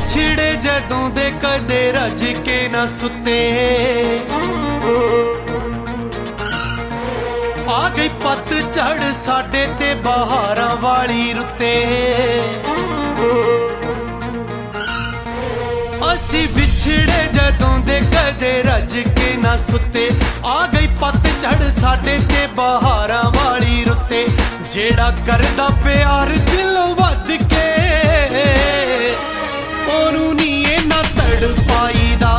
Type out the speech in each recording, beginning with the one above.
ਵਿਛੜੇ ਜਦੋਂ ਦੇ ਕਦੇ ਰੱਜ ਕੇ ਨਾ ਸੁੱਤੇ। ਆ ਗਈ ਪਤਝੜ ਸਾਡੇ ਤੇ ਬਹਾਰਾਂ ਵਾਲੀ ਰੁੱਤੇ। ਅਸੀਂ ਵਿਛੜੇ ਜਦੋਂ ਦੇ ਕਦੇ ਰੱਜ ਕੇ ਨਾ ਸੁੱਤੇ। ਆ ਗਈ ਪਤਝੜ ਸਾਡੇ ਤੇ ਬਹਾਰਾਂ ਵਾਲੀ ਰੁੱਤੇ। ਜਿਹੜਾ ਕਰਦਾ ਪਿਆਰ ਦਿਲੋਂ ਵੱਧ ਕੇ ਉਹਨੂੰ ਨੀ ਇੰਨਾ ਤੜ ਪਾਈਦਾ।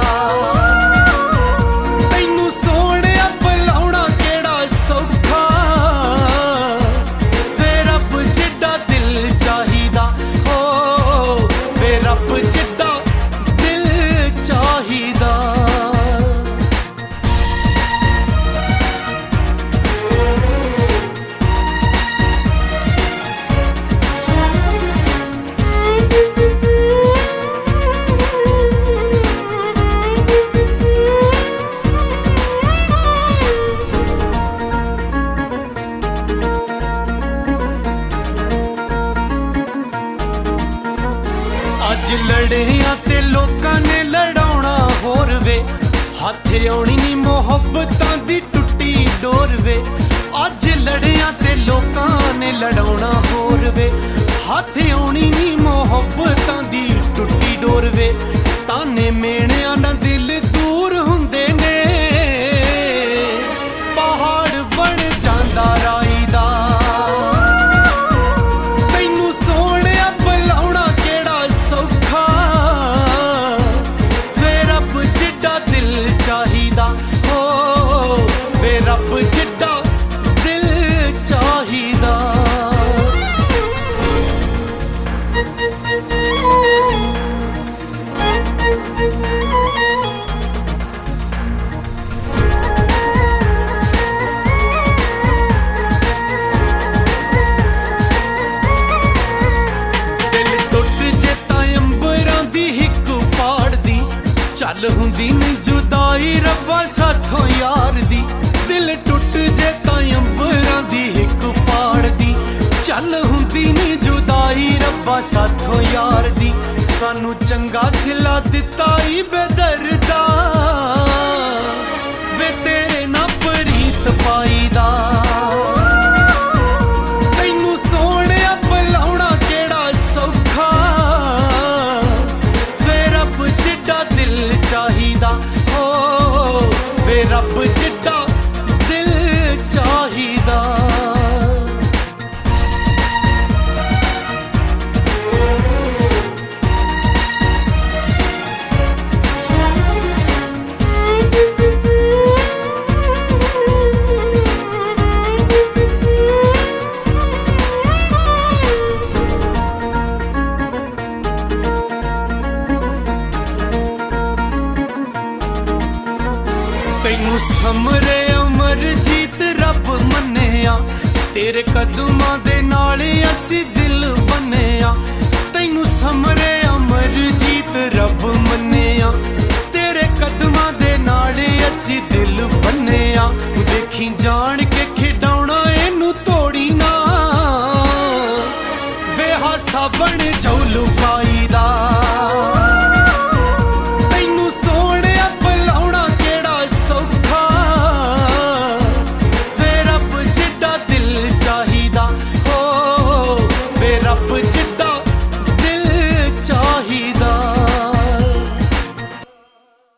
ਤੈਨੂੰ ਸੋਹਣਿਆ ਬੁਲਾਉਣਾ ਕਿਹੜਾ ਸੌਖਾ ਵੇ ਰੱਬ ਜਿੱਡਾ ਦਿਲ ਚਾਹੀਦਾ। ਓ ਵੇ ਰੱਬ ਜਿੱਡਾ ਦਿਲ ਚਾਹੀਦਾ। ਅੱਜ ਲੜਿਆਂ ਤੇ ਲੋਕਾਂ ਨੇ ਲੜਾਉਣਾ ਹੋਰ ਵੇ। ਹੱਥ ਆਉਣੀ ਨੀ ਮੁਹੱਬਤਾਂ ਦੀ ਟੁੱਟੀ ਡੋਰ ਵੇ। ਅੱਜ ਲੜਿਆਂ ਤੇ ਲੋਕਾਂ ਨੇ ਲੜਾਉਣਾ ਹੋਰ ਵੇ। ਹੱਥ ਆਉਣੀ ਨੀ ਮੁਹੱਬਤਾਂ ਦੀ ਟੁੱਟੀ ਡੋਰ ਵੇ। ਤਾਨੇ ਮੇਣਿਆਂ ਨਾਲ ਦਿਲ ਦੂਰ ਹੁੰਦੇ ਨੇ। ਪਹਾੜ ਬਣ ਜਾਂਦਾ ਰਾਈ ਦਾ। ਤੈਨੂੰ ਸੋਹਣਿਆ ਬੁਲਾਉਣਾ ਕਿਹੜਾ ਸੌਖਾ ਵੇ ਰੱਬ ਜਿੱਡਾ ਦਿਲ ਚਾਹੀਦਾ। ਓ ਵੇ ਰੱਬ ਜਿੱਡਾ ਦਿਲ ਚਾਹੀਦਾ। ਚੱਲ ਹੁੰਦੀ ਨੀ ਜੁਦਾਈ ਰੱਬਾ ਸਾਥੋਂ ਯਾਰ ਦੀ। ਦਿਲ ਟੁੱਟ ਜੇ ਤਾਂ ਅੰਬਰਾਂ ਦੀ ਹਿੱਕ ਪਾੜਦੀ। ਚੱਲ ਹੁੰਦੀ ਨੀ ਜੁਦਾਈ ਰੱਬਾ ਸਾਥੋਂ ਯਾਰ ਦੀ। ਸਾਨੂੰ ਚੰਗਾ ਸਿਲਾ ਦਿੱਤਾ ਈ ਬੇਦਰਦਾ ਵੇ ਤੇਰੇ ਨਾ ਪ੍ਰੀਤ ਪਾਈਦਾ। ਤੈਨੂੰ ਸੋਹਣਿਆ ਬੁਲਾਉਣਾ ਕਿਹੜਾ ਸੌਖਾ ਵੇ ਰੱਬ ਜਿੱਡਾ ਦਿਲ ਚਾਹੀਦਾ। ਓ ਵੇ ਰੱਬ ਜਿੱਡਾ ਦਿਲ ਚਾਹੀਦਾ। ਤੈਨੂੰ ਸਮਰੇ ਅਮਰਜੀਤ ਰੱਬ ਮੰਨਿਆ। ਤੇਰੇ ਕਦਮਾਂ ਦੇ ਨਾਲ ਅਸੀਂ ਦਿਲ ਬੰਨਿਆ। ਤੈਨੂੰ ਸਮਰੇ ਅਮਰਜੀਤ ਰੱਬ ਮੰਨਿਆ। ਤੇਰੇ ਕਦਮਾਂ ਦੇ ਨਾਲ ਅਸੀਂ ਦਿਲ ਬੰਨਿਆ। ਦੇਖੀ ਜਾਣ ਕੇ ਖਿਡਾਉਣ